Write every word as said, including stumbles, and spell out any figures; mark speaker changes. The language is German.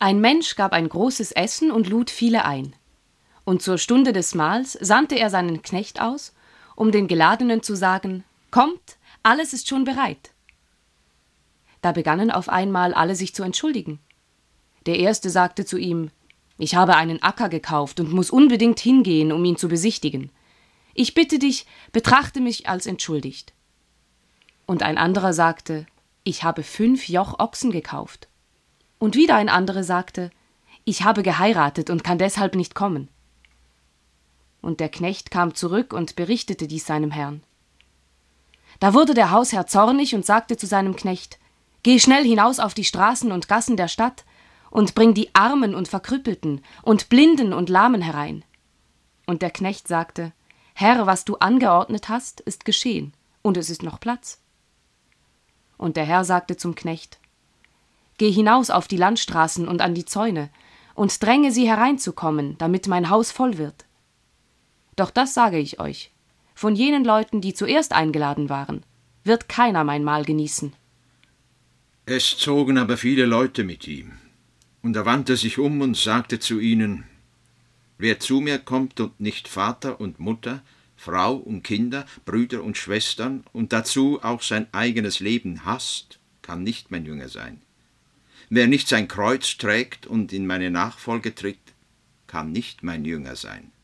Speaker 1: Ein Mensch gab ein großes Essen und lud viele ein. Und zur Stunde des Mahls sandte er seinen Knecht aus, um den Geladenen zu sagen: »Kommt, alles ist schon bereit.« Da begannen auf einmal alle sich zu entschuldigen. Der Erste sagte zu ihm: »Ich habe einen Acker gekauft und muss unbedingt hingehen, um ihn zu besichtigen. Ich bitte dich, betrachte mich als entschuldigt.« Und ein anderer sagte: »Ich habe fünf Joch Ochsen gekauft.« Und wieder ein anderer sagte: »Ich habe geheiratet und kann deshalb nicht kommen.« Und der Knecht kam zurück und berichtete dies seinem Herrn. Da wurde der Hausherr zornig und sagte zu seinem Knecht: »Geh schnell hinaus auf die Straßen und Gassen der Stadt und bring die Armen und Verkrüppelten und Blinden und Lahmen herein.« Und der Knecht sagte: »Herr, was du angeordnet hast, ist geschehen, und es ist noch Platz.« Und der Herr sagte zum Knecht: »Geh hinaus auf die Landstraßen und an die Zäune und dränge sie hereinzukommen, damit mein Haus voll wird. Doch das sage ich euch: Von jenen Leuten, die zuerst eingeladen waren, wird keiner mein Mahl genießen.«
Speaker 2: Es zogen aber viele Leute mit ihm. Und er wandte sich um und sagte zu ihnen: »Wer zu mir kommt und nicht Vater und Mutter, Frau und Kinder, Brüder und Schwestern und dazu auch sein eigenes Leben hasst, kann nicht mein Jünger sein. Wer nicht sein Kreuz trägt und in meine Nachfolge tritt, kann nicht mein Jünger sein.